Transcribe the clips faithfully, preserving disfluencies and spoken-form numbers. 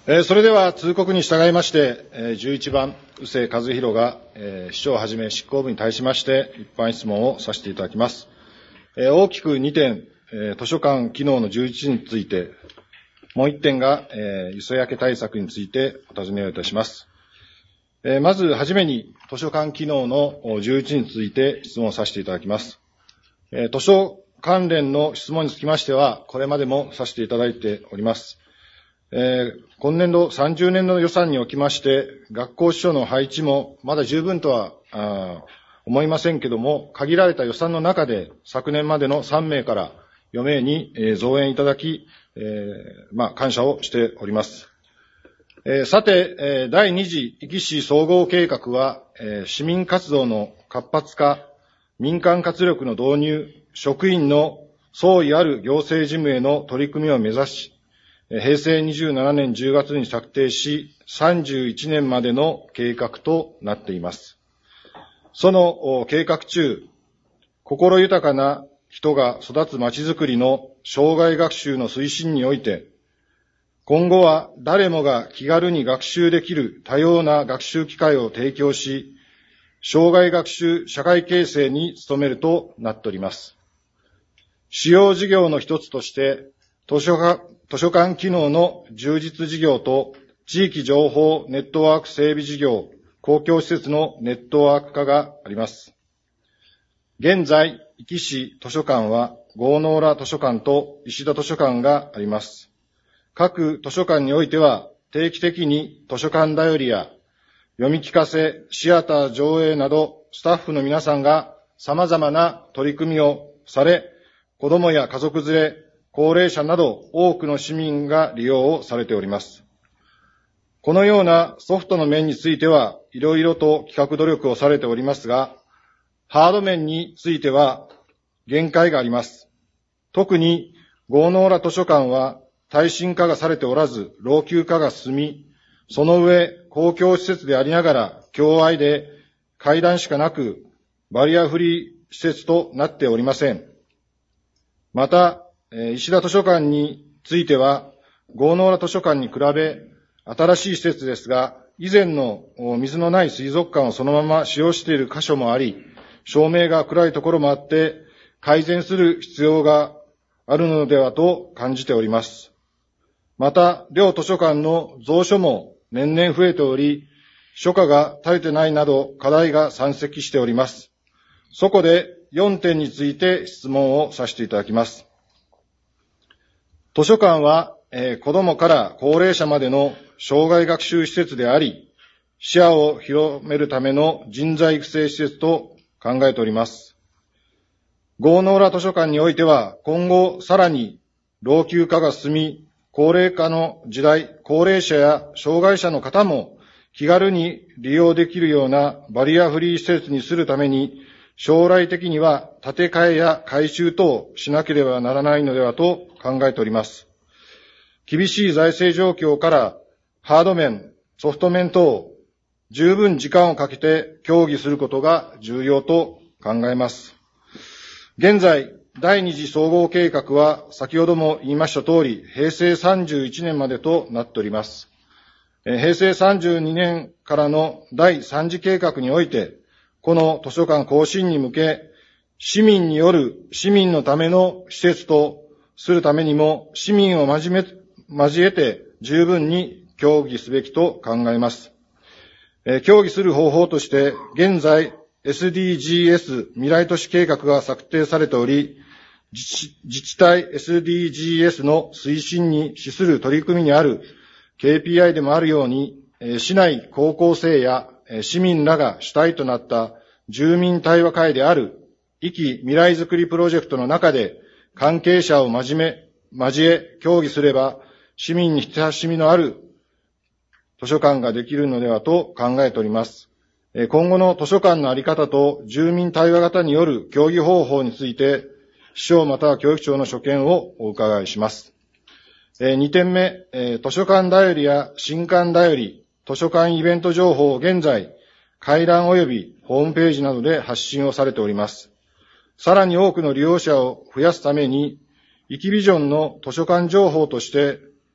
えー、それでは通告に従いまして、えー、じゅういちばん、宇勢和弘が、えー、市長をはじめ執行部に対しまして一般質問をさせていただきます。えー、大きくにてん、えー、図書館機能の充実について、もういってんが、えー、磯焼け対策についてお尋ねをいたします。えー、まずはじめに図書館機能の充実について質問させていただきます。えー、図書関連の質問につきましては、これまでもさせていただいております。えー、今年度さんじゅうねんどの予算におきまして、学校司書の配置もまだ十分とはあ思いませんけども、限られた予算の中で昨年までのさんめいからよめいに、えー、増援いただき、えー、まあ、感謝をしております。えー、さて、えー、だいに次壱岐市総合計画は、えー、市民活動の活発化、民間活力の導入、職員の創意ある行政事務への取り組みを目指し、へいせいにじゅうななねんじゅうがつに策定し、さんじゅういちねんまでの計画となっています。その計画中、心豊かな人が育つまちづくりの生涯学習の推進において、今後は誰もが気軽に学習できる多様な学習機会を提供し、生涯学習社会形成に努めるとなっております。主要事業の一つとして、図書館図書館機能の充実事業と地域情報ネットワーク整備事業、公共施設のネットワーク化があります。現在、壱岐市図書館は郷ノ浦図書館と石田図書館があります。各図書館においては定期的に図書館だよりや読み聞かせ、シアター上映などスタッフの皆さんが様々な取り組みをされ、子どもや家族連れ、高齢者など多くの市民が利用をされております。このようなソフトの面についてはいろいろと企画努力をされておりますが、ハード面については限界があります。特に郷ノ浦図書館は耐震化がされておらず、老朽化が進み、その上公共施設でありながら狭隘で階段しかなくバリアフリー施設となっておりません。また、石田図書館については、郷ノ浦図書館に比べ、新しい施設ですが、以前の水のない水族館をそのまま使用している箇所もあり、照明が暗いところもあって、改善する必要があるのではと感じております。また、両図書館の蔵書も年々増えており、書架が足りてないなど課題が山積しております。そこでよんてんについて質問をさせていただきます。図書館は、えー、子どもから高齢者までの生涯学習施設であり、視野を広めるための人材育成施設と考えております。郷ノ浦図書館においては、今後さらに老朽化が進み、高齢化の時代、高齢者や障害者の方も気軽に利用できるようなバリアフリー施設にするために、将来的には建て替えや改修等をしなければならないのではと考えております。厳しい財政状況からハード面、ソフト面等、十分時間をかけて協議することが重要と考えます。現在、だいに次総合計画は先ほども言いました通り、へいせいさんじゅういちねんまでとなっております。へいせいさんじゅうにねんからのだいさん次計画において、この図書館更新に向け、市民による市民のための施設とするためにも、市民を交め、交えて十分に協議すべきと考えます。えー、協議する方法として、現在 エスディージーエス 未来都市計画が策定されており、自治、自治体 エスディージーエス の推進に資する取り組みにある ケーピーアイ でもあるように、えー、市内高校生や市民らが主体となった住民対話会である壱岐未来づくりプロジェクトの中で関係者を交め、交え協議すれば市民に親しみのある図書館ができるのではと考えております。今後の図書館のあり方と住民対話型による協議方法について、市長または教育長の所見をお伺いします。にてんめ、図書館だよりや新館だより、図書館イベント情報を現在、回覧及びホームページなどで発信をされております。さらに多くの利用者を増やすために、壱岐ビジョンの図書館情報として、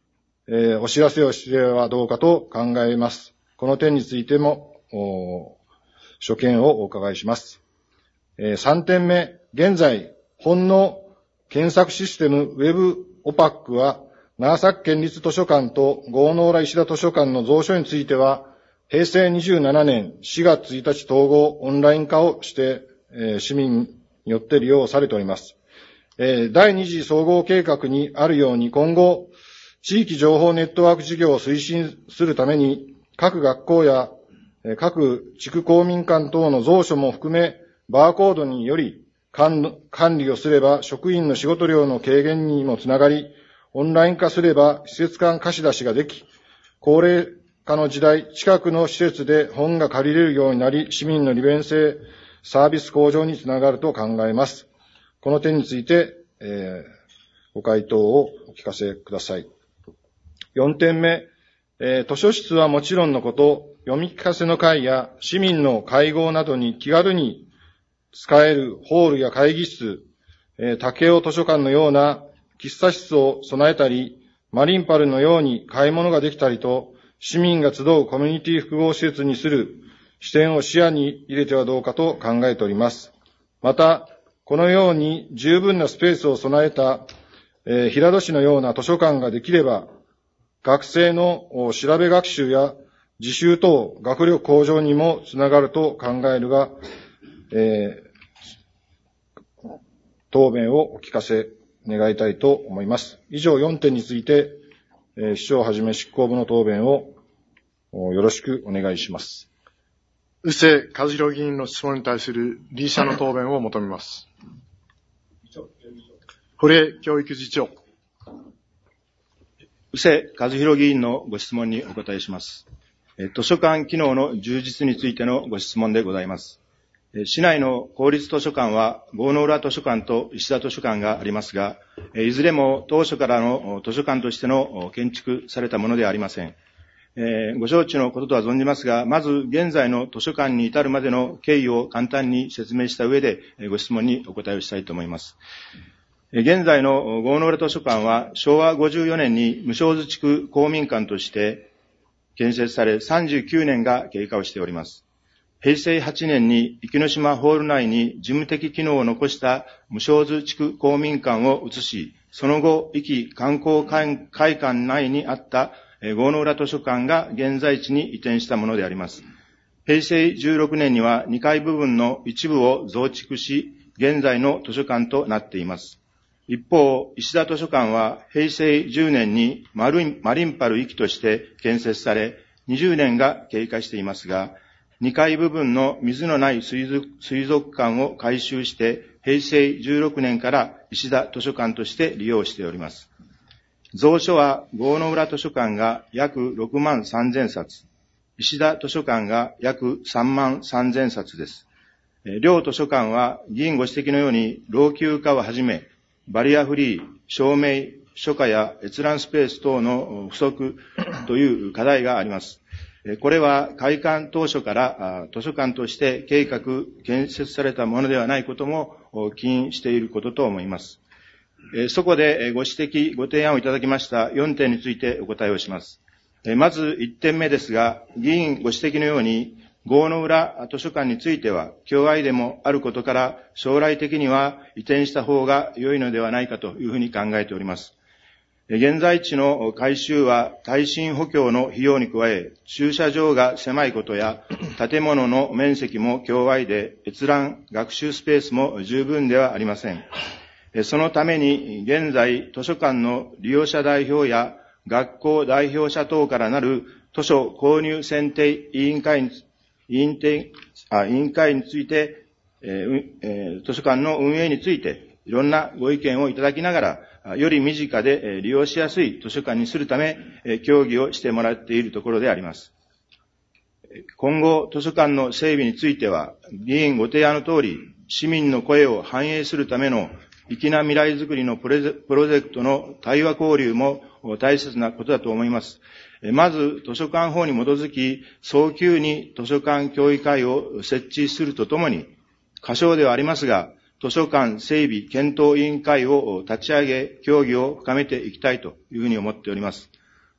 えー、お知らせをしてはどうかと考えます。この点についても、所見をお伺いします。えー、さんてんめ、現在、本の検索システム Web オパックは、長崎県立図書館と郷ノ浦石田図書館の蔵書については、へいせいにじゅうななねんしがつついたち統合オンライン化をして、えー、市民によって利用されております。えー、だいに次総合計画にあるように今後、地域情報ネットワーク事業を推進するために、各学校や各地区公民館等の蔵書も含め、バーコードにより管理をすれば職員の仕事量の軽減にもつながり、オンライン化すれば施設間貸し出しができ、高齢化の時代、近くの施設で本が借りれるようになり、市民の利便性、サービス向上につながると考えます。この点について、えー、ご回答をお聞かせください。よんてんめ、えー、図書室はもちろんのこと、読み聞かせの会や市民の会合などに気軽に使えるホールや会議室、えー、武雄図書館のような喫茶室を備えたり、マリンパルのように買い物ができたりと、市民が集うコミュニティ複合施設にする視点を視野に入れてはどうかと考えております。また、このように十分なスペースを備えた、えー、平戸市のような図書館ができれば、学生の調べ学習や自習等学力向上にもつながると考えるが、えー、答弁をお聞かせ願いたいと思います。以上よんてんについて、えー、市長はじめ執行部の答弁をよろしくお願いします。 宇勢和弘議員の質問に対する理事者の答弁を求めます。堀江教育次長。 宇勢和弘議員のご質問にお答えします。図書館機能の充実についてのご質問でございます。市内の公立図書館は郷ノ浦図書館と石田図書館がありますが、いずれも当初からの図書館としての建築されたものではありません。ご承知のこととは存じますが、まず現在の図書館に至るまでの経緯を簡単に説明した上でご質問にお答えをしたいと思います。現在の郷ノ浦図書館はしょうわごじゅうよねんに無償図地区公民館として建設されさんじゅうきゅうねんが経過をしております。へいせいはちねんに壱岐島ホール内に事務的機能を残した無償図地区公民館を移し、その後、壱岐観光会館内にあった郷ノ浦図書館が現在地に移転したものであります。へいせいじゅうろくねんにはにかい部分の一部を増築し、現在の図書館となっています。一方、石田図書館はへいせいじゅうねんにマリンパル壱岐として建設され、にじゅうねんが経過していますが、にかい部分の水のない水族、水族館を改修して、へいせいじゅうろくねんから石田図書館として利用しております。蔵書は郷ノ浦図書館が約ろくまんさんぜんさつ、石田図書館が約さんまんさんぜんさつです。両図書館は議員ご指摘のように老朽化をはじめ、バリアフリー、照明、書架や閲覧スペース等の不足という課題があります。これは開館当初から図書館として計画、建設されたものではないことも起因していることと思います。そこでご指摘、ご提案をいただきましたよんてんについてお答えをします。まずいってんめですが、議員ご指摘のように、郷ノ浦図書館については、共愛でもあることから、将来的には移転した方が良いのではないかというふうに考えております。現在地の改修は耐震補強の費用に加え、駐車場が狭いことや、建物の面積も狭隘で、閲覧、学習スペースも十分ではありません。そのために、現在、図書館の利用者代表や学校代表者等からなる図書購入選定委員会に、委員定あ委員会について、えーえー、図書館の運営について、いろんなご意見をいただきながら、より身近で利用しやすい図書館にするため、協議をしてもらっているところであります。今後、図書館の整備については、議員ご提案の通り、市民の声を反映するための粋な未来づくりのプロジェクトの対話交流も大切なことだと思います。まず、図書館法に基づき、早急に図書館協議会を設置するとともに、仮称ではありますが、図書館整備検討委員会を立ち上げ、協議を深めていきたいというふうに思っております。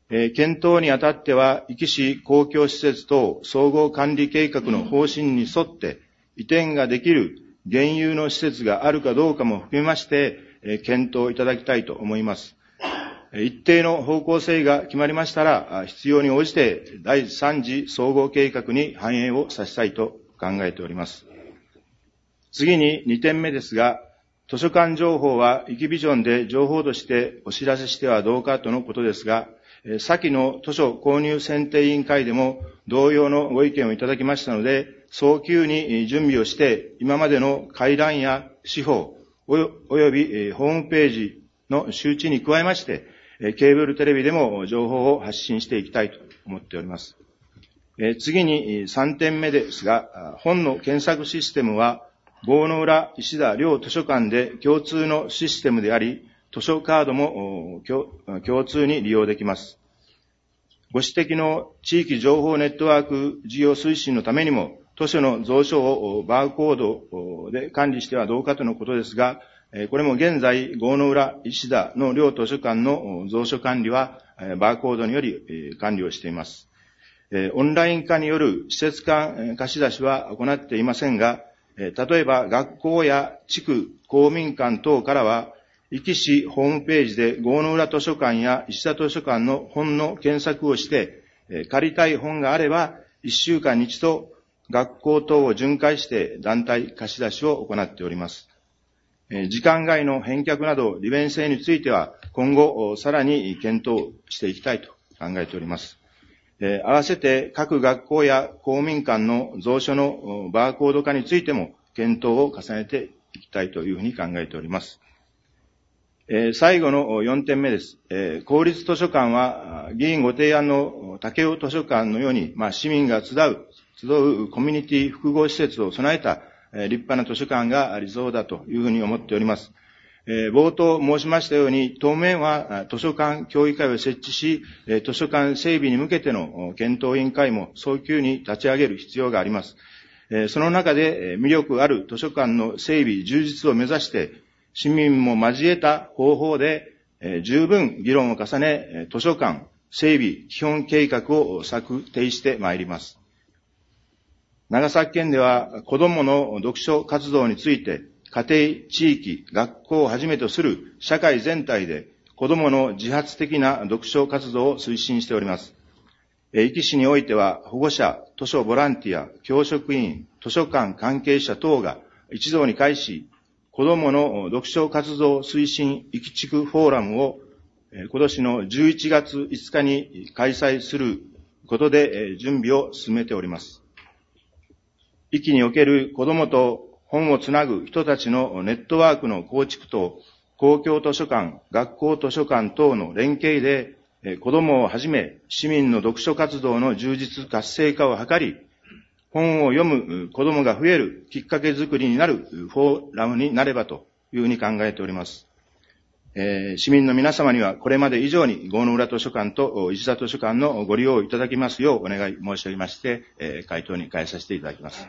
えー、検討にあたっては、壱岐市公共施設等総合管理計画の方針に沿って移転ができる現有の施設があるかどうかも含めまして、えー、検討いただきたいと思います。一定の方向性が決まりましたら、必要に応じて第三次総合計画に反映をさせたいと考えております。次ににてんめですが、図書館情報は壱岐ビジョンで情報としてお知らせしてはどうかとのことですが、先の図書購入選定委員会でも同様のご意見をいただきましたので、早急に準備をして、今までの回覧や司法およびホームページの周知に加えまして、ケーブルテレビでも情報を発信していきたいと思っております。次にさんてんめですが、本の検索システムは、郷ノ浦、石田両図書館で共通のシステムであり、図書カードも共通に利用できます。ご指摘の地域情報ネットワーク事業推進のためにも、図書の蔵書をバーコードで管理してはどうかとのことですが、これも現在、郷ノ浦、石田の両図書館の蔵書管理は、バーコードにより管理をしています。オンライン化による施設間貸し出しは行っていませんが、例えば学校や地区、公民館等からは、壱岐市ホームページで郷ノ浦図書館や石田図書館の本の検索をして、借りたい本があれば、いっしゅうかんに一度、学校等を巡回して団体貸し出しを行っております。時間外の返却など利便性については、今後さらに検討していきたいと考えております。合わせて各学校や公民館の蔵書のバーコード化についても検討を重ねていきたいというふうに考えております。最後のよんてんめです。公立図書館は議員ご提案の武雄図書館のように、まあ、市民が集う、集うコミュニティ複合施設を備えた立派な図書館が理想だというふうに思っております。冒頭申しましたように、当面は図書館協議会を設置し、図書館整備に向けての検討委員会も早急に立ち上げる必要があります。その中で魅力ある図書館の整備充実を目指して、市民も交えた方法で十分議論を重ね、図書館整備基本計画を策定してまいります。長崎県では子どもの読書活動について、家庭、地域、学校をはじめとする社会全体で子どもの自発的な読書活動を推進しております。壱岐市においては保護者、図書ボランティア、教職員、図書館関係者等が一堂に会し、子どもの読書活動推進壱岐地区フォーラムを今年のじゅういちがついつかに開催することで準備を進めております。壱岐における子どもと本をつなぐ人たちのネットワークの構築と公共図書館、学校図書館等の連携で子どもをはじめ市民の読書活動の充実活性化を図り、本を読む子どもが増えるきっかけづくりになるフォーラムになればというふうに考えております。えー、市民の皆様にはこれまで以上に郷ノ浦図書館と石田図書館のご利用いただきますようお願い申し上げまして、えー、回答に変えさせていただきます。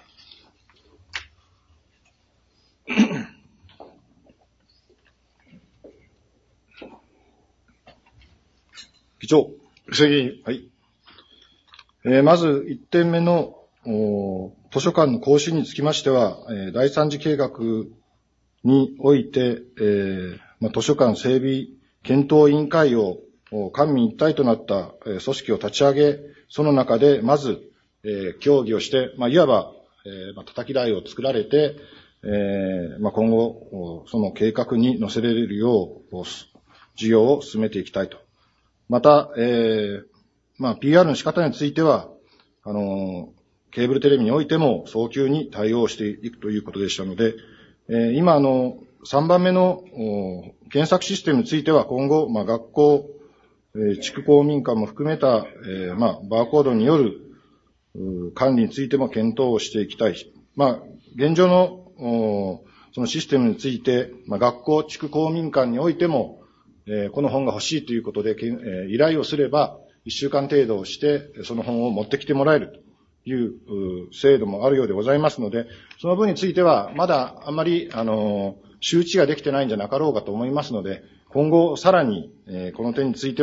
議長。 布施議員。 はい。えー、まずいってんめの図書館の更新につきましては、えー、第三次計画において、えーまあ、図書館整備検討委員会を官民一体となった、えー、組織を立ち上げ、その中でまず、えー、協議をして、まあ、いわば、えーまあ、叩き台を作られて、えーまあ、今後、その計画に載せられるよう、事業を進めていきたいと。また、えー、まあ、ピーアール の仕方については、あの、ケーブルテレビにおいても早急に対応していくということでしたので、えー、今、あの、さんばんめの検索システムについては今後、まあ、学校、えー、地区公民館も含めた、えー、まあ、バーコードによる管理についても検討をしていきたい。まあ、現状のそのシステムについて、まあ、学校、地区公民館においても、えー、この本が欲しいということで、えー、依頼をすれば、いっしゅうかん程度をして、その本を持ってきてもらえるという制度もあるようでございますので、その分については、まだあまり、あの、周知ができてないんじゃなかろうかと思いますので、今後さらに、えー、この点については、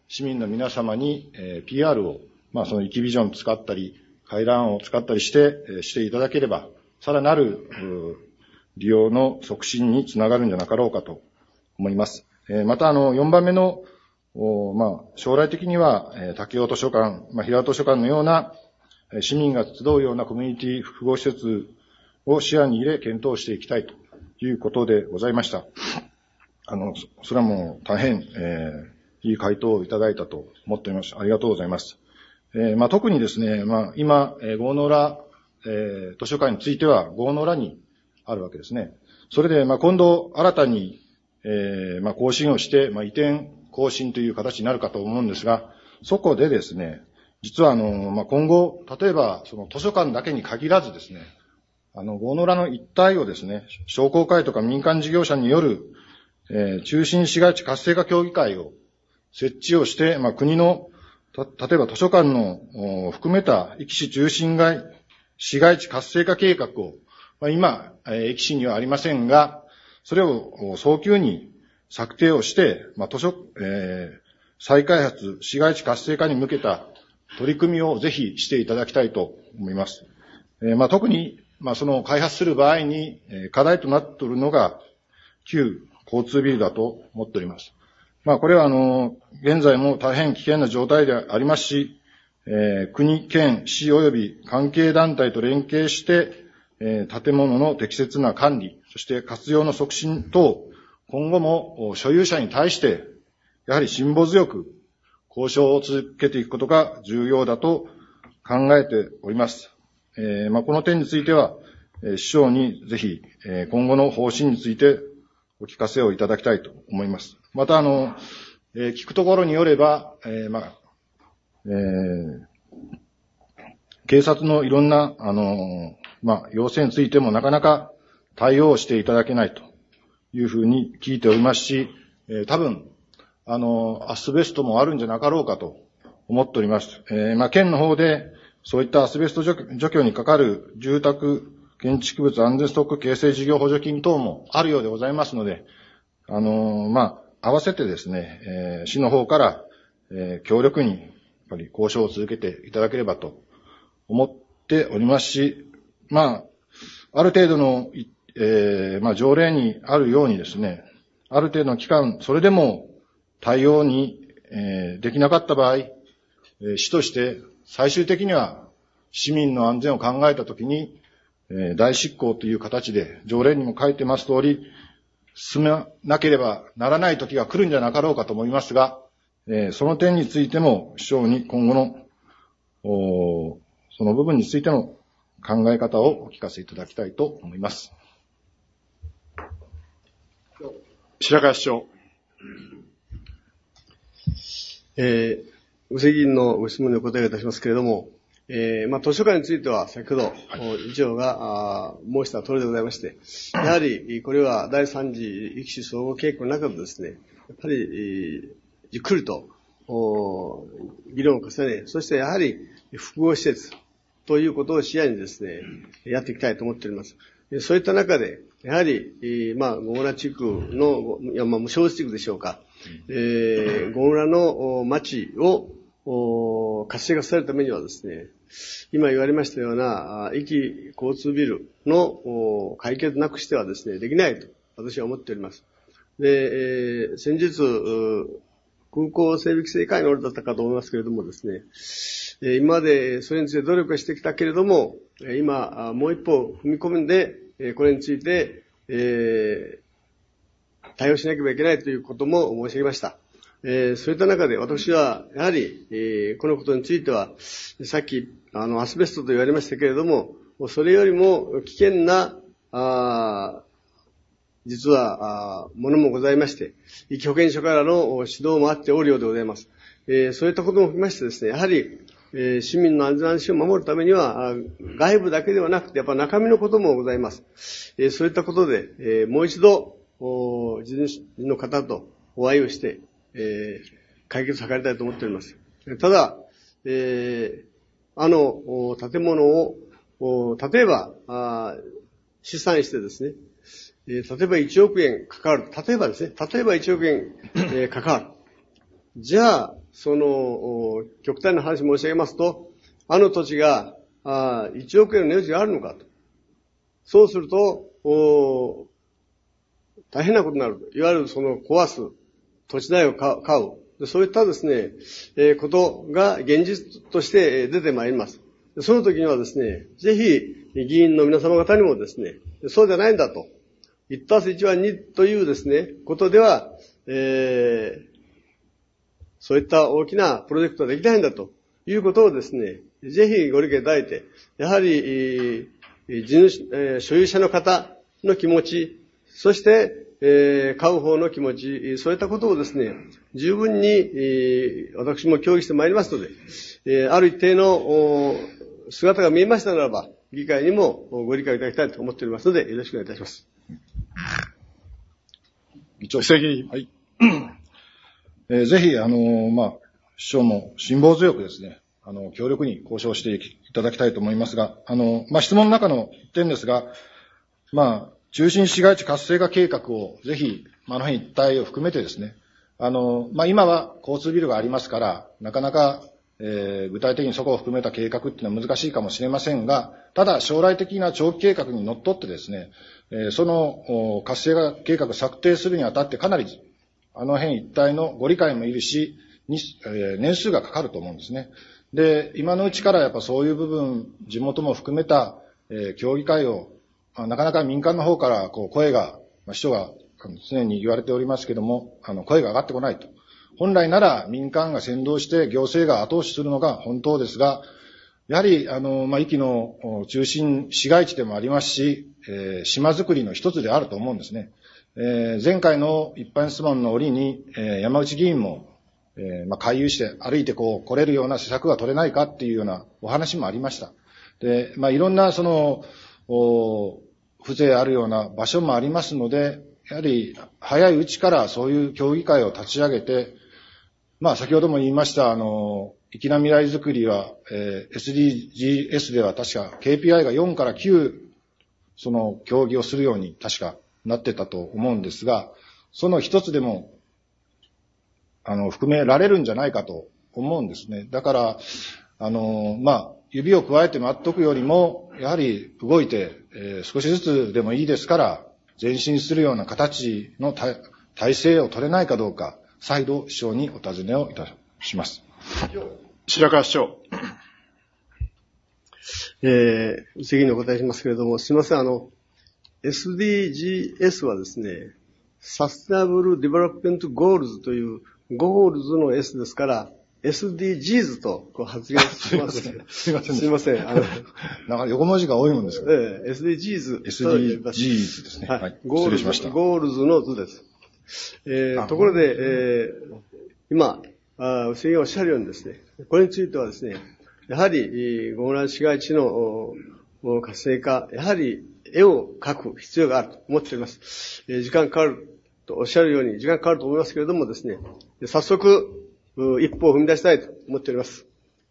市民の皆様に、えー、ピーアール を、まあ、そのイキビジョンを使ったり、回覧を使ったりして、えー、していただければ、さらなる、利用の促進につながるんじゃなかろうかと思います。えー、また、あの、よんばんめの、まあ、将来的には、えー、武雄図書館、まあ、平尾図書館のような、市民が集うようなコミュニティ複合施設を視野に入れ検討していきたいということでございました。あの、それはもう大変、えー、いい回答をいただいたと思っております。ありがとうございます。えー、まあ、特にですね、まあ、今、えー、郷野浦、えー、図書館については郷野浦にあるわけですね。それで、まあ、今度新たに、えー、まあ、更新をして、まあ、移転更新という形になるかと思うんですが、そこでですね、実はあの、まあ、今後、例えば、その図書館だけに限らずですね、あの、郷野浦の一帯をですね、商工会とか民間事業者による、えー、中心市街地活性化協議会を設置をして、まあ、国の、た、例えば図書館の含めた壱岐市中心街、市街地活性化計画を、まあ、今、えー、壱岐市にはありませんが、それを早急に策定をして、まあ、図書、えー、再開発、市街地活性化に向けた取り組みをぜひしていただきたいと思います。えー、まあ、特に、まあ、その開発する場合に、えー、課題となっているのが、旧交通ビルだと思っております。まあ、これはあの、現在も大変危険な状態でありますし、えー、国、県、市及び関係団体と連携して、えー、建物の適切な管理、そして活用の促進等、今後も所有者に対して、やはり辛抱強く交渉を続けていくことが重要だと考えております。えー、まあ、この点については、えー、市長にぜひ、えー、今後の方針についてお聞かせをいただきたいと思います。また、あの、えー、聞くところによれば、えー、まあ、えー、警察のいろんな、あの、まあ、要請についてもなかなか対応していただけないというふうに聞いておりますし、えー、多分、あの、アスベストもあるんじゃなかろうかと思っております。えー、まあ、県の方で、そういったアスベスト除去にかかる住宅、建築物安全ストック形成事業補助金等もあるようでございますので、あのー、まあ、合わせてですね、えー、市の方から、えー、強力に、やっぱり交渉を続けていただければと思っておりますし、まあ、ある程度の、えー、まあ、条例にあるようにですね、ある程度の期間、それでも対応に、えー、できなかった場合、えー、市として最終的には市民の安全を考えたときに、えー、大執行という形で条例にも書いてます通り、進めなければならない時が来るんじゃなかろうかと思いますが、えー、その点についても市長に今後のおその部分についての考え方をお聞かせいただきたいと思います。 白川市長。 えー、宇瀬議員のご質問にお答えいたしますけれども、えー、まあ、図書館については先ほど、議長が申した通りでございまして、やはりこれは第三次壱岐市総合計画の中でですね、やっぱりじっくりと議論を重ね、そしてやはり複合施設ということを視野にですね、やっていきたいと思っております。そういった中で、やはり、まあ、郷浦地区の、いや、まあ、無償地区でしょうか、えー、郷浦の町を活性化されるためにはですね、今言われましたような、壱岐交通ビルの解決なくしてはですね、できないと私は思っております。で、えー、先日、空港整備規制会の折だったかと思いますけれどもですね、今までそれについて努力してきたけれども、今、もう一歩踏み込んで、これについて、えー、対応しなければいけないということも申し上げました。えー、そういった中で私は、やはり、えー、このことについては、さっき、あの、アスベストと言われましたけれども、それよりも危険な、あ実は、あものもございまして、壱岐保健所からの指導もあっておるようでございます。えー、そういったことも含めましてですね、やはり、えー、市民の安全安心を守るためには、外部だけではなくて、やっぱ中身のこともございます。えー、そういったことで、えー、もう一度、地主の方とお会いをして、えー、解決を図りたいと思っております。ただ、えー、あの建物を、例えば、あ試算してですね、えー、例えばいちおくえんかかる。例えばですね、例えばいちおくえん、えー、かかる。じゃあ、 その、極端な話申し上げますと、あの土地が、あいちおくえんの値打ちがあるのかと。そうすると、お大変なことになる。いわゆるその壊す、土地代を買う。そういったですね、えー、ことが現実として出てまいります。その時にはですね、ぜひ議員の皆様方にもですね、そうじゃないんだと。一足す一は二というですね、ことでは、えー、そういった大きなプロジェクトはできないんだということをですね、ぜひご理解いただいて、やはり、えー、地主、えー、所有者の方の気持ち、そして、えー、買う方の気持ち、そういったことをですね、十分に、えー、私も協議してまいりますので、えー、ある一定の姿が見えましたならば、議会にもご理解いただきたいと思っておりますので、よろしくお願いいたします。 議長。はい。えー、ぜひ、あのー、まあ、市長も辛抱強くですね、あの、強力に交渉していただきたいと思いますが、あの、まあ、質問の中の一点ですが、まあ、中心市街地活性化計画をぜひ、あの辺一帯を含めてですね、あの、まあ、今は交通ビルがありますから、なかなか、えー、具体的にそこを含めた計画っていうのは難しいかもしれませんが、ただ将来的な長期計画にのっとってですね、えー、その活性化計画策定するにあたってかなり、あの辺一帯のご理解もいるし、にえー、年数がかかると思うんですね。で、今のうちからやっぱそういう部分、地元も含めた、えー、協議会を、まあ、なかなか民間の方からこう声が、まあ、市長が常に言われておりますけども、あの声が上がってこないと。本来なら民間が先導して行政が後押しするのが本当ですが、やはり、あの、まあ、壱岐の中心市街地でもありますし、えー、島づくりの一つであると思うんですね。えー、前回の一般質問の折に、えー、山内議員も、えー、まあ、回遊して歩いてこう来れるような施策が取れないかっていうようなお話もありました。で、まあ、いろんなその、風情あるような場所もありますので、やはり早いうちからそういう協議会を立ち上げて、まあ先ほども言いました、あの、粋な未来づくりは、えー、エスディージーエス では確か ケーピーアイ がよんからきゅう、その協議をするように確かなってたと思うんですが、その一つでも、あの、含められるんじゃないかと思うんですね。だから、あの、まあ、指を加えて待っとくよりも、やはり動いて、えー、少しずつでもいいですから、前進するような形の体制を取れないかどうか、再度市長にお尋ねをいたします。 白川市長。 えー、次にお答えしますけれども、すみません、あの、エスディージーエス はですね、サステナブルディベロップメントゴールズというゴールズの S ですから、エスディージーズ とこう発言します。 すいません。 すいません。あのなんか横文字が多いもんですけど。 ええ、エスディージーズ。 エスディージーズ ですね。 はい。 はい、 ゴールズ、 失礼しました。 ゴールズの図です。えー、ところで、えー、今、あ先生がおっしゃるようにですね、これについてはですね、やはり、豪南市街地の活性化、やはり絵を描く必要があると思っております。えー、時間かかるとおっしゃるように、時間かかると思いますけれどもですね、早速、一歩を踏み出したいと思っております。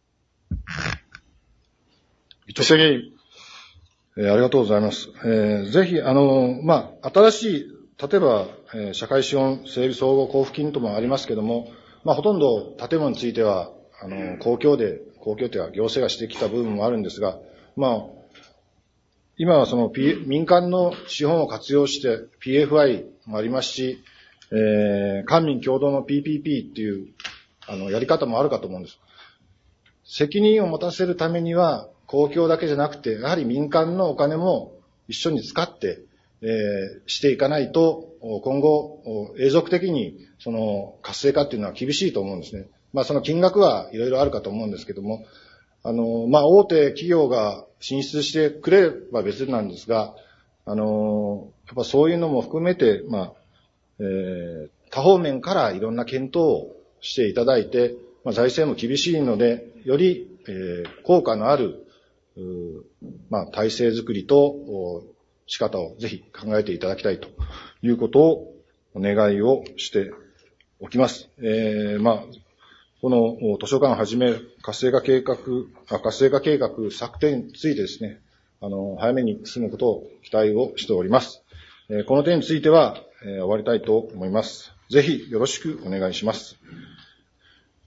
議長議員。 えー、ありがとうございます。えー、ぜひ、あの、まあ、新しい、例えば、えー、社会資本整備総合交付金ともありますけども、まあ、ほとんど建物については、あの、公共で、公共というか行政がしてきた部分もあるんですが、まあ、今はその、P、民間の資本を活用して ピーエフアイ もありますし、えー、官民共同の ピーピーピー っていう、あの、やり方もあるかと思うんです。責任を持たせるためには、公共だけじゃなくて、やはり民間のお金も一緒に使って、えー、していかないと、今後、永続的に、その、活性化っていうのは厳しいと思うんですね。まあ、その金額はいろいろあるかと思うんですけども、あの、まあ、大手企業が進出してくれれば別なんですが、あの、やっぱそういうのも含めて、まあ、えー、多方面からいろんな検討をしていただいて、まあ、財政も厳しいので、より、えー、効果のある、まあ、体制づくりと仕方をぜひ考えていただきたいということをお願いをしておきます。えー、まあ、この図書館をはじめ活性化計画、活性化計画策定についてですね、あの、早めに進むことを期待をしております。えー、この点については、えー、終わりたいと思います。ぜひよろしくお願いします。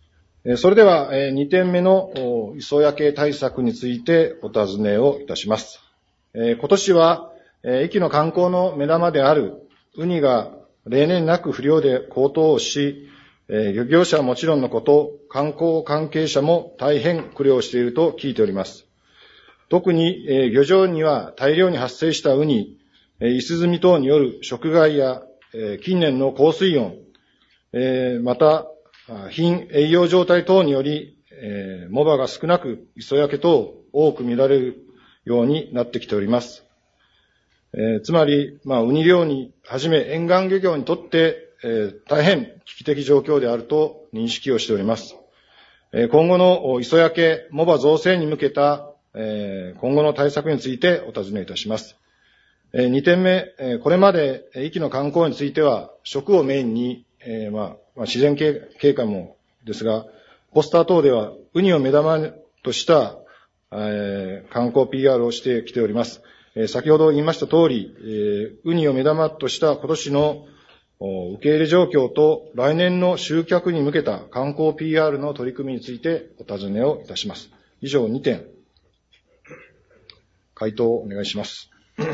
それでは、にてんめの磯焼け対策についてお尋ねをいたします。今年は、壱岐の観光の目玉であるウニが例年なく不漁で高騰をし、漁業者はもちろんのこと、観光関係者も大変苦慮していると聞いております。特に漁場には大量に発生したウニ、イスズミ等による食害や近年の高水温、また貧栄養状態等により、藻場が少なく磯焼け等多く見られるようになってきております。つまり、まあ、ウニ漁にはじめ沿岸漁業にとって、大変危機的状況であると認識をしております。今後の磯焼け、藻場造成に向けた今後の対策についてお尋ねいたします。にてんめ、これまで壱岐の観光については食をメインに、まあ、自然景観もですが、ポスター等ではウニを目玉とした、観光 ピーアール をしてきております。先ほど言いました通り、ウニを目玉とした今年の受け入れ状況と来年の集客に向けた観光 ピーアール の取り組みについてお尋ねをいたします。以上にてん。回答をお願いします。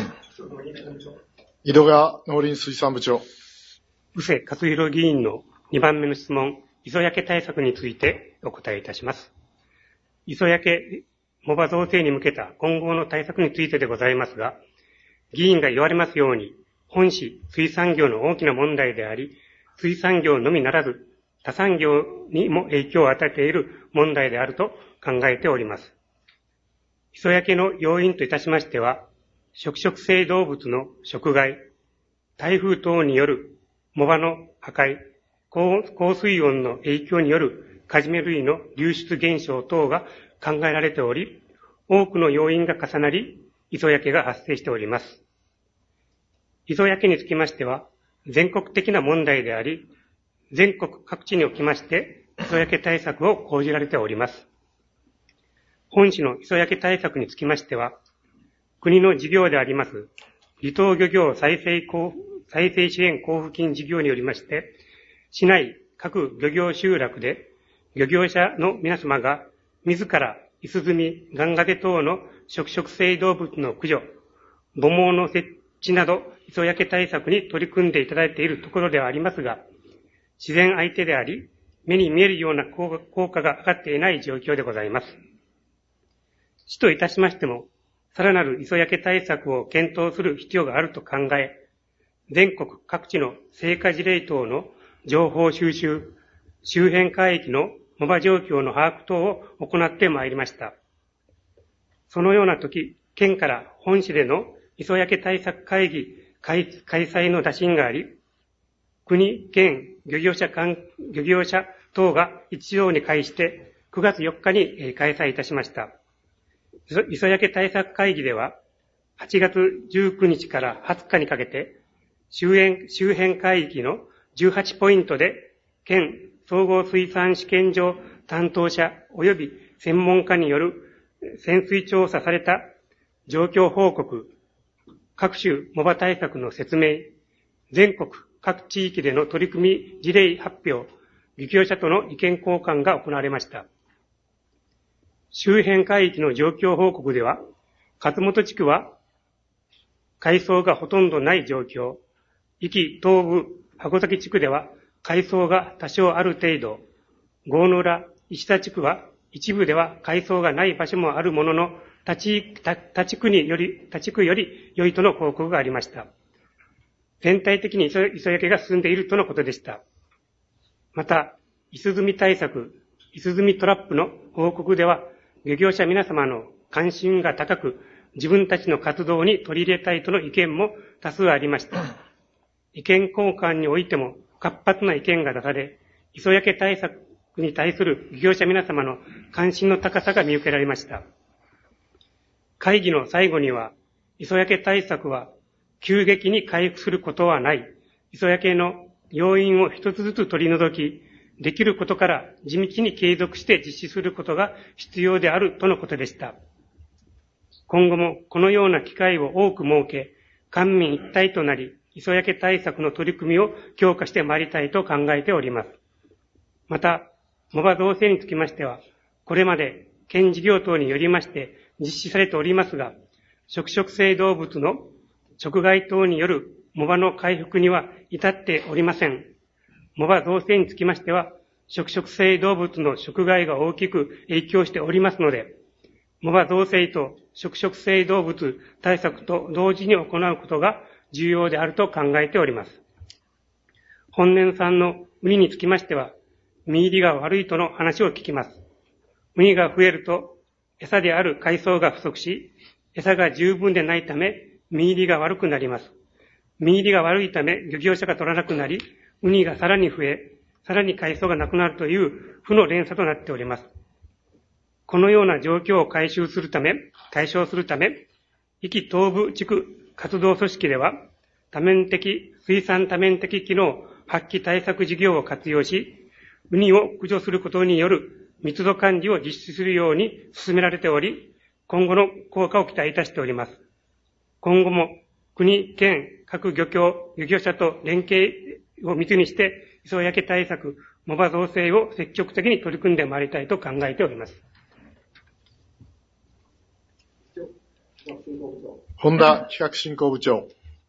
井戸川農林水産部長。 宇勢勝弘議員のにばんめの質問、磯焼け対策についてお答えいたします。磯焼け、藻場造成に向けた今後の対策についてでございますが、議員が言われますように、本市水産業の大きな問題であり、水産業のみならず、他産業にも影響を与えている問題であると考えております。磯焼けの要因といたしましては、食食性動物の食害、台風等による藻場の破壊、高水温の影響によるカジメ類の流出現象等が考えられており、多くの要因が重なり、磯焼けが発生しております。磯焼けにつきましては、全国的な問題であり、全国各地におきまして、磯焼け対策を講じられております。本市の磯焼け対策につきましては、国の事業であります、離島漁業再生再生支援交付金事業によりまして、市内各漁業集落で漁業者の皆様が自らイスズミ、ガンガゼ等の食食性動物の駆除、母毛の設置など磯焼け対策に取り組んでいただいているところではありますが、自然相手であり、目に見えるような効果が上がっていない状況でございます。市といたしましても、さらなる磯焼け対策を検討する必要があると考え、全国各地の成果事例等の情報収集、周辺海域の藻場状況の把握等を行ってまいりました。そのような時、県から本市での磯焼け対策会議開催の打診があり、国、県、漁業者間、漁業者等が一堂に会してくがつよっかに開催いたしました。磯焼け対策会議では、はちがつじゅうくにちからはつかにかけて、周辺、周辺海域のじゅうはちポイントで、県総合水産試験場担当者及び専門家による潜水調査された状況報告、各種藻場対策の説明、全国各地域での取り組み事例発表、漁業者との意見交換が行われました。周辺海域の状況報告では、勝本地区は海藻がほとんどない状況、壱岐東部箱崎地区では海藻が多少ある程度、郷野浦石田地区は一部では海藻がない場所もあるものの、他地区により、他地区より良いとの報告がありました。全体的に磯焼けが進んでいるとのことでした。また、イスズミ対策、イスズミトラップの報告では、漁業者皆様の関心が高く、自分たちの活動に取り入れたいとの意見も多数ありました。意見交換においても活発な意見が出され、磯焼け対策に対する漁業者皆様の関心の高さが見受けられました。会議の最後には、磯焼け対策は急激に回復することはない、磯焼けの要因を一つずつ取り除き、できることから地道に継続して実施することが必要であるとのことでした。今後もこのような機会を多く設け、官民一体となり、磯焼け対策の取り組みを強化してまいりたいと考えております。また、 藻場造成につきましては、これまで県事業等によりまして実施されておりますが、食食性動物の食害等による藻場の回復には至っておりません。藻場造成につきましては、食食性動物の食害が大きく影響しておりますので、藻場造成と食食性動物対策と同時に行うことが重要であると考えております。本年産のウニにつきましては、身入りが悪いとの話を聞きます。ウニが増えると、餌である海藻が不足し、餌が十分でないため、身入りが悪くなります。身入りが悪いため、漁業者が取らなくなり、ウニがさらに増え、さらに海藻がなくなるという負の連鎖となっております。このような状況を解消するため、解消するため、壱岐東部地区活動組織では、多面的、水産多面的機能発揮対策事業を活用し、ウニを駆除することによる密度管理を実施するように進められており、今後の効果を期待いたしております。今後も国、県、各漁協、漁業者と連携を密にして、磯焼け対策、藻場造成を積極的に取り組んでまいりたいと考えております。 本田企画振興部長。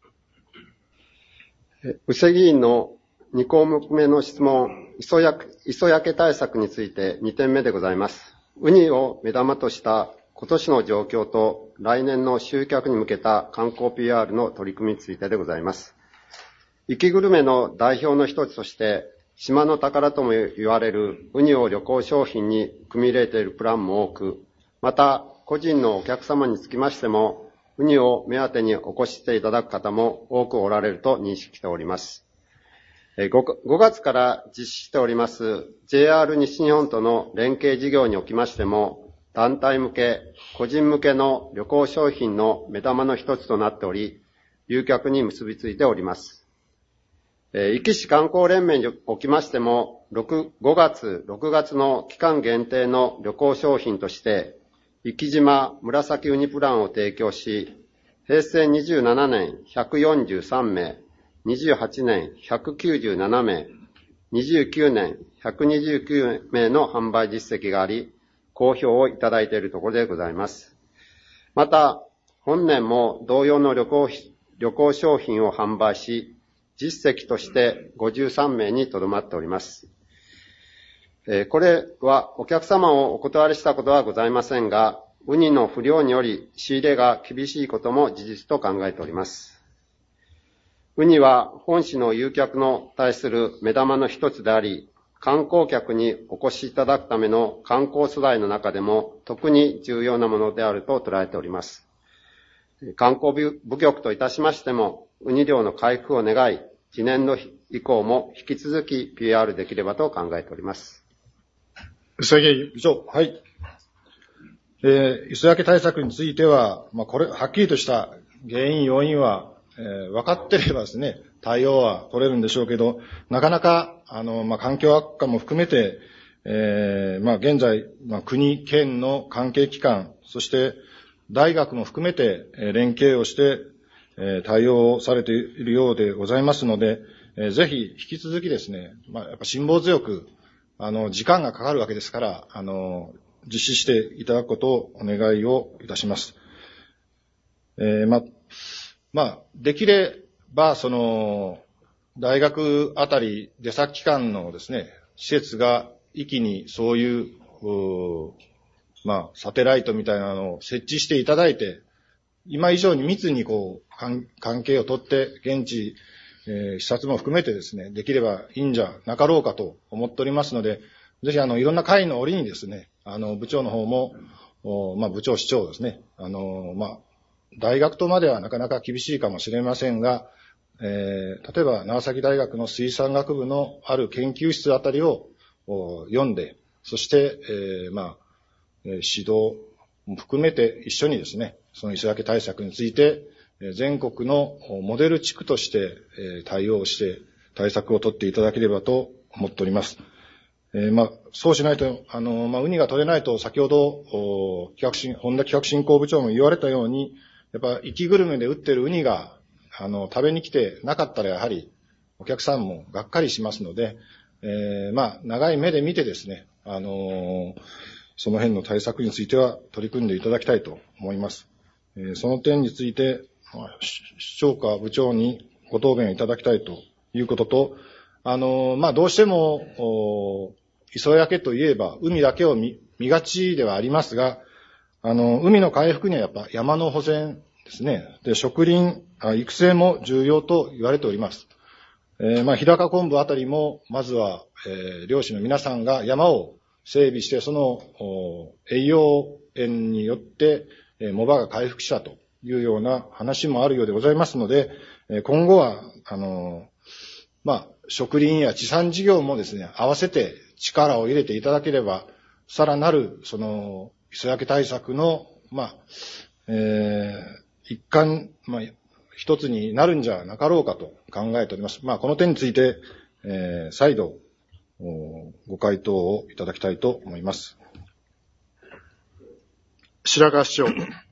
宇瀬議員のに項目目の質問、磯焼け、磯焼け対策についてにてんめでございます。ウニを目玉とした今年の状況と来年の集客に向けた観光 ピーアール の取り組みについてでございます。壱岐グルメの代表の一つとして、島の宝とも言われるウニを旅行商品に組み入れているプランも多く、また個人のお客様につきましても、ウニを目当てにお越ししていただく方も多くおられると認識しております。ごがつから実施しております ジェイアール 西日本との連携事業におきましても、団体向け、個人向けの旅行商品の目玉の一つとなっており、誘客に結びついております。壱岐市観光連盟におきましても、ごがつ、ろくがつの期間限定の旅行商品として、壱岐島紫ウニプランを提供し、へいせいにじゅうななねんひゃくよんじゅうさんめい、にじゅうはちねんひゃくきゅうじゅうななめい、にじゅうきゅうねんひゃくにじゅうきゅうめいの販売実績があり、好評をいただいているところでございます。また、本年も同様の旅行、旅行商品を販売し、実績としてごじゅうさんめいにとどまっております。これはお客様をお断りしたことはございませんが、ウニの不漁により仕入れが厳しいことも事実と考えております。ウニは本市の誘客の対する目玉の一つであり、観光客にお越しいただくための観光素材の中でも特に重要なものであると捉えております。観光部局といたしましても、ウニ漁の回復を願い、次年度以降も引き続き ピーアール できればと考えております。 宇佐議以上、はい。えー、磯焼け対策については、まあ、これ、はっきりとした原因、要因は、えー、分かってればですね、対応は取れるんでしょうけど、なかなか、あの、まあ、環境悪化も含めて、えー、まあ、現在、まあ、国、県の関係機関、そして大学も含めて、えー、連携をして、えー、対応されているようでございますので、えー、ぜひ引き続きですね、まあ、やっぱ辛抱強く、あの、時間がかかるわけですから、あの、実施していただくことをお願いをいたします。えー、ま、まあ、できれば、その、大学あたり出先機関のですね、施設が壱岐にそういう、うまあ、サテライトみたいなのを設置していただいて、今以上に密にこう、関係をとって、現地、えー、視察も含めてですね、できればいいんじゃなかろうかと思っておりますので、ぜひあの、いろんな会の折にですね、あの、部長の方も、まあ、部長、市長ですね、あの、まあ、大学とまではなかなか厳しいかもしれませんが、えー、例えば長崎大学の水産学部のある研究室あたりを読んで、そして、えー、まあ、指導も含めて一緒にですね、その磯焼け対策について、全国のモデル地区として対応して対策を取っていただければと思っております。えー、まあ、そうしないと、あの、まあ、ウニが取れないと、先ほど、企画進、本田企画振興部長も言われたように、やっぱ、壱岐グルメで売ってるウニが、あの、食べに来てなかったら、やはり、お客さんもがっかりしますので、えー、まあ、長い目で見てですね、 あの、その辺の対策については取り組んでいただきたいと思います。えー、その点について、市長か部長にご答弁いただきたいということと、あの、まあ、どうしても、磯焼けといえば海だけを 見, 見がちではありますが、あの、海の回復にはやっぱ山の保全ですね。で、植林、育成も重要と言われております。えー、まあ、日高昆布あたりも、まずは、えー、漁師の皆さんが山を整備して、その、栄養塩によって、えー、藻場が回復したというような話もあるようでございますので、えー、今後は、あのー、まあ、植林や地産事業もですね、合わせて力を入れていただければ、さらなる、その、磯焼け対策の、まあ、えー、一環、まあ、一つになるんじゃなかろうかと考えております。まあ、この点について、えー、再度、ご回答をいただきたいと思います。 白川市長。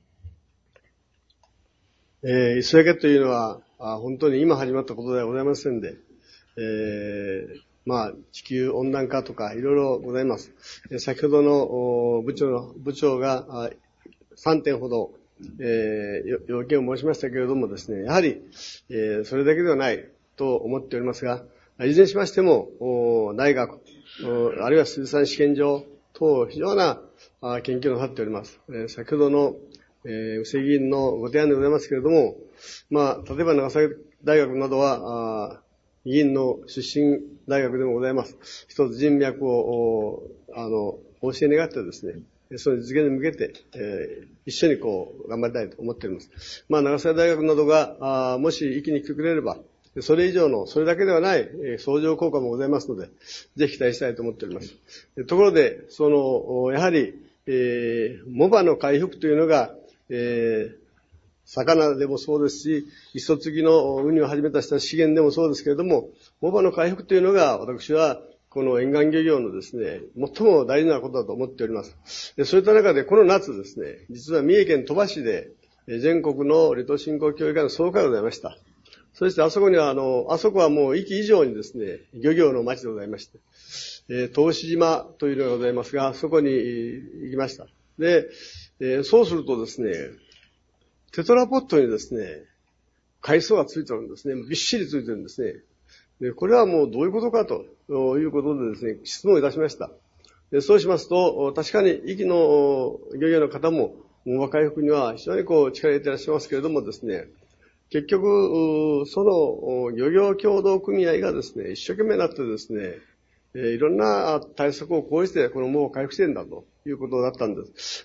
えー、磯焼けというのは、あ本当に今始まったことではございませんで、えー、まあ、地球温暖化とかいろいろございます。先ほどの部長の、部長がさんてんほど、えー、要件を申しましたけれどもですね、やはり、えー、それだけではないと思っておりますが、いずれにしましても、大学、あるいは水産試験場等、非常な研究をなさっております。えー、先ほどの、えー、宇瀬議員のご提案でございますけれども、まあ、例えば長崎大学などは、議員の出身大学でもございます。一つ人脈を、あの、方針願ってですね、その実現に向けて、えー、一緒にこう、頑張りたいと思っております。まあ、長崎大学などが、あもし一気に来てくれれば、それ以上の、それだけではない、えー、相乗効果もございますので、ぜひ期待したいと思っております。ところで、その、やはり、えー、藻場の回復というのが、えー、魚でもそうですし、磯継ぎのウニを始めたした資源でもそうですけれども、藻場の回復というのが、私は、この沿岸漁業のですね、最も大事なことだと思っております。でそういった中で、この夏ですね、実は三重県鳥羽市で、全国の離島振興協議会の総会がございました。そしてあそこには、あの、あそこはもう域以上にですね、漁業の町でございまして、えー、東志島というのがございますが、そこに行きました。で、えー、そうするとですね、テトラポットにですね、海藻がついてるんですね。びっしりついてるんですね。で、これはもうどういうことかということでですね、質問いたしました。で、そうしますと、確かに、壱岐の漁業の方も、藻場回復には非常にこう力を入れていらっしゃいますけれどもですね、結局、その漁業協同組合がですね、一生懸命になってですね、いろんな対策を講じてこの藻を回復しているんだということだったんです。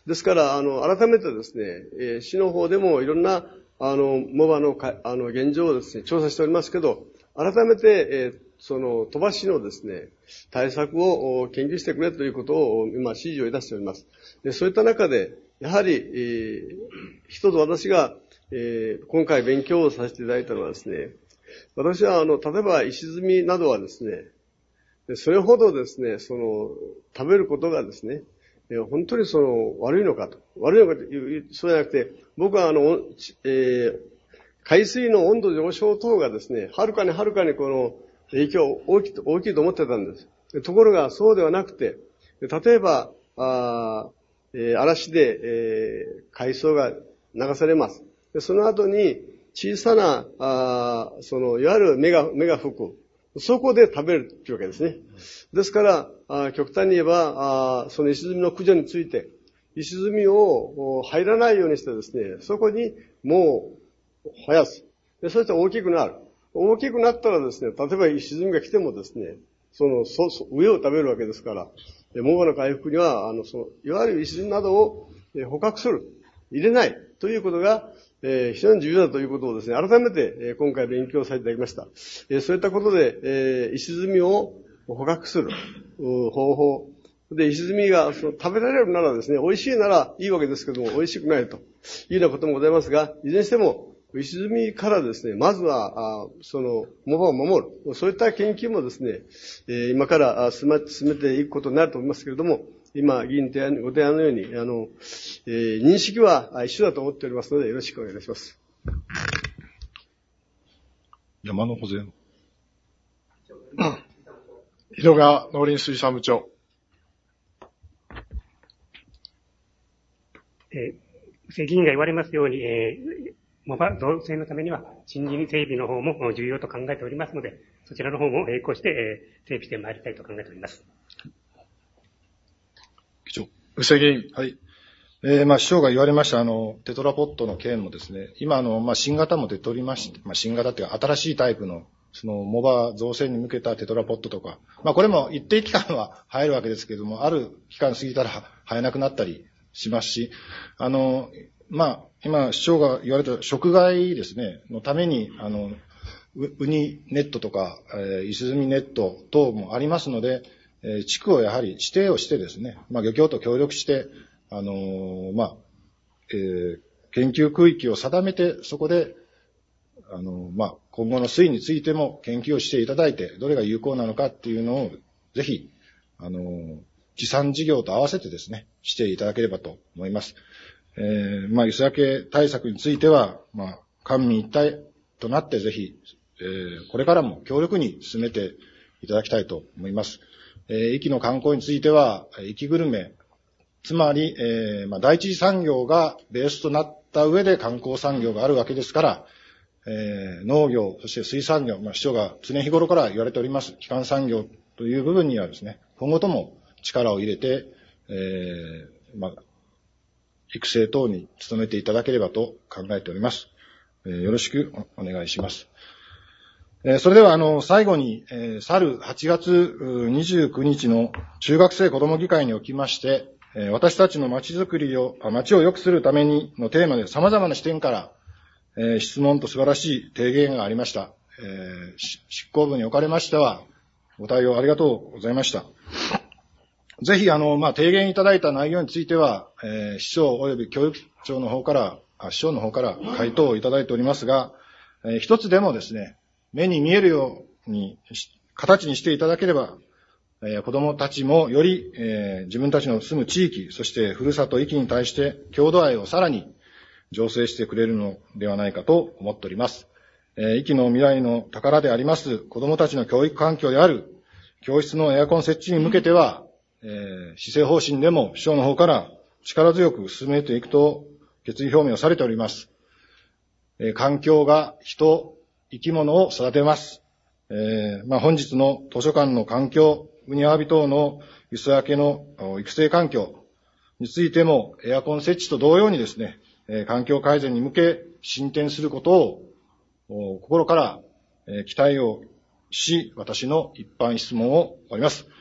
ですから、あの、改めてですね、市の方でもいろんな、あの、藻場のか、あの、現状をですね、調査しておりますけど、改めて、えその、鳥羽市のですね、対策を研究してくれということを今指示をいたしております。で、そういった中で、やはり、えー、一つ私が、えー、今回勉強をさせていただいたのはですね、私はあの、例えば石積みなどはですね、それほどですね、その、食べることがですね、本当にその、悪いのかと。悪いのかという、そうじゃなくて、僕はあの、えー、海水の温度上昇等がですね、はるかにはるかにこの影響大きい、大きいと思ってたんです。ところがそうではなくて、例えば、あえー、嵐で、えー、海藻が流されます。でその後に小さな、あその、いわゆる芽が、芽が吹く。そこで食べるというわけですね。ですから、あ極端に言えば、あその石積みの駆除について、石積みを入らないようにしてですね、そこにもう生やす。でそして大きくなる。大きくなったらですね、例えば石積みが来てもですね、その、そ、そ上を食べるわけですから、藻場の回復には、あの、その、いわゆる石積みなどを捕獲する。入れないということが、えー、非常に重要だということをですね、改めて、えー、今回勉強させていただきました。えー、そういったことで、えー、石積みを捕獲する方法。で、石積みがその食べられるならですね、美味しいならいいわけですけども、美味しくないというようなこともございますが、いずれにしても、石積みからですね、まずは、あその、藻場を守る。そういった研究もですね、えー、今から進め、進めていくことになると思いますけれども、今、議員提案、ご提案のように、あの、えー、認識は一緒だと思っておりますので、よろしくお願いいたします。 山の保全。 広川農林水産部長。 えー、議員が言われますように、えー、モバ造成のためには森林整備の方も重要と考えておりますので、そちらの方も並行して、えー、整備してまいりたいと考えております。 議長。 宇勢議員。 はい。えー、まあ、市長が言われました、あの、テトラポットの件もですね、今、あの、まあ、新型も出ておりまして、まあ、新型っていうか、新しいタイプの、その、モバ造成に向けたテトラポットとか、まあ、これも一定期間は生えるわけですけれども、ある期間過ぎたら生えなくなったりしますし、あの、まあ、今、市長が言われた食害ですね、のために、あの、ウニネットとか、えー、イスズミネット等もありますので、えー、地区をやはり指定をしてですね、まあ、漁協と協力して、あのー、まあ、えー、研究区域を定めて、そこで、あのー、まあ、今後の推移についても研究をしていただいて、どれが有効なのかっていうのを、ぜひ、あのー、地産事業と合わせてですね、していただければと思います。えー、まあ、磯焼け対策については、まあ、官民一体となってぜひ、えー、これからも強力に進めていただきたいと思います。えー、壱岐の観光については、壱岐グルメ、つまり、えーまあ、第一次産業がベースとなった上で観光産業があるわけですから、えー、農業、そして水産業、まあ、市長が常日頃から言われております、基幹産業という部分にはですね、今後とも力を入れて、えーまあ、育成等に努めていただければと考えております。えー、よろしくお願いします。えー、それでは、あの、最後に、えー、去るはちがつにじゅうくにちの中学生子ども議会におきまして、私たちの街づくりを、街を良くするためにのテーマで様々な視点から、えー、質問と素晴らしい提言がありました。えー、執行部におかれましては、ご対応ありがとうございました。ぜひ、あの、まあ、提言いただいた内容については、えー、市長及び教育長の方から、あ、市長の方から回答をいただいておりますが、えー、一つでもですね、目に見えるように、形にしていただければ、えー、子供たちもより、えー、自分たちの住む地域、そしてふるさと壱岐に対して郷土愛をさらに醸成してくれるのではないかと思っております。えー、壱岐の未来の宝であります子供たちの教育環境である教室のエアコン設置に向けては、えー、施政方針でも市長の方から力強く進めていくと決意表明をされております。えー、環境が人、生き物を育てます。えー、まあ、本日の図書館の環境、ウニアワビ等の磯焼けの育成環境についてもエアコン設置と同様にですね、環境改善に向け進展することを心から期待をし、私の一般質問を終わります。